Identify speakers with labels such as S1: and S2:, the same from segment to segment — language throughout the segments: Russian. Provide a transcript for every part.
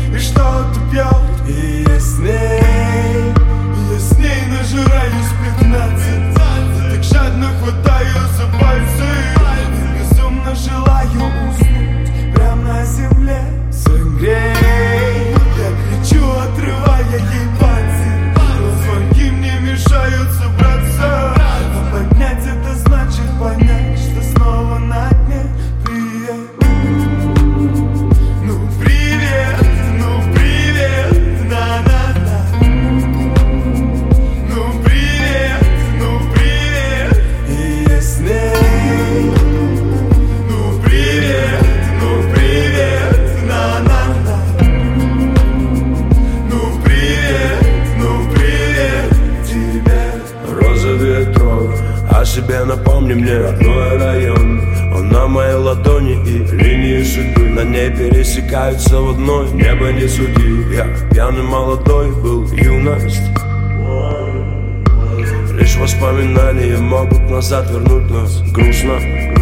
S1: и что-то пьет. И я с ней нажираюсь 15. И так жадно хватаю за пальцы и безумно желаю уснуть прямо на земле. Согрей, я кричу, отрывая ей пальцы, но звонки мне мешают собраться. А поднять это значит понять, что снова на дне. Привет, ну привет, ну привет, на-на-на. Ну привет, и я с ней. Ну привет, на-на-на. Ну привет тебе.
S2: Роза ветров, о себе напомни мне родной район. Он на моей ладони и линии судьбы на ней пересекаются в одной. Небо не суди, я пьяный молодой был, юность. Лишь воспоминания могут назад вернуть нас. Грустно.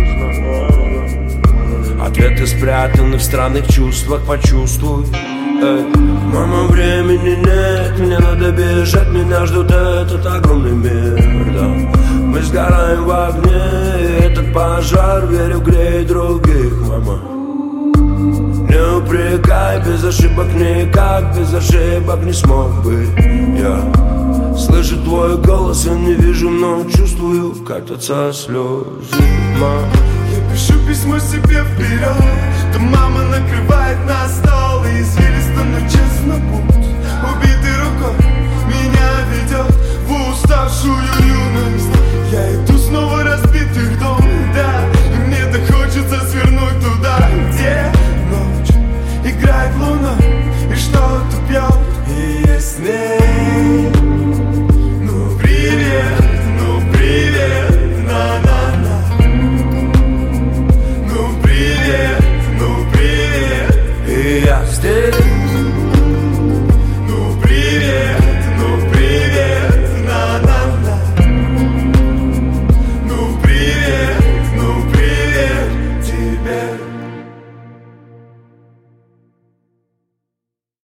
S2: Ответы спрятаны в странных чувствах, почувствуй. Мама, времени нет, мне надо бежать, меня ждут этот огромный мир, да. Мы сгораем в огне, этот пожар, верю, греет других, мама. Не упрекай, без ошибок никак, без ошибок не смог бы я. Слышу твой голос, я не вижу, но чувствую, катятся слезы, мама.
S1: Я пишу письмо себе вперед, то мама накрывает на стол и извилисто, но честно путь. Убитой рукой меня ведет в уставшую юность. Я иду снова разбитый в дом, да, и мне так хочется свернуть туда, где ночь играет луна и что-то пьет. И я с ней. Ну привет, на-на-на. Ну привет,
S2: и я здесь.
S1: ну привет, на-на-на. Ну привет тебе.